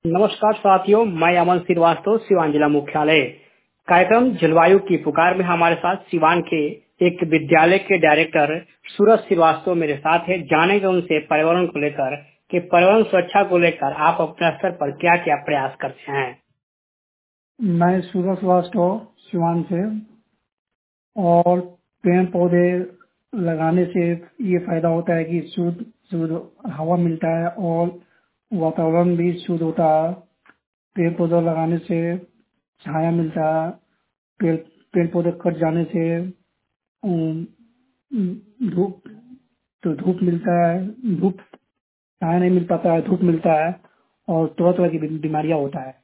नमस्कार साथियों, मैं अमन श्रीवास्तव, सिवान जिला मुख्यालय। कार्यक्रम जलवायु की पुकार में हमारे साथ सिवान के एक विद्यालय के डायरेक्टर सूरज श्रीवास्तव मेरे साथ है। जानेंगे उनसे पर्यावरण को लेकर कि पर्यावरण सुरक्षा को लेकर आप अपने स्तर पर क्या क्या प्रयास करते हैं। मैं सूरज श्रीवास्तव सिवान से। और पेड़ पौधे लगाने से ये फायदा होता है कि शुद्ध शुद्ध हवा मिलता है और वातावरण भी शुद्ध होता है। पेड़ पौधे लगाने से छाया मिलता है। पेड़ पेड़ पौधे कट जाने से उम, धूप धूप मिलता है। धूप छाया नहीं मिल पाता है, धूप मिलता है और तरह तरह की बीमारियां होता है।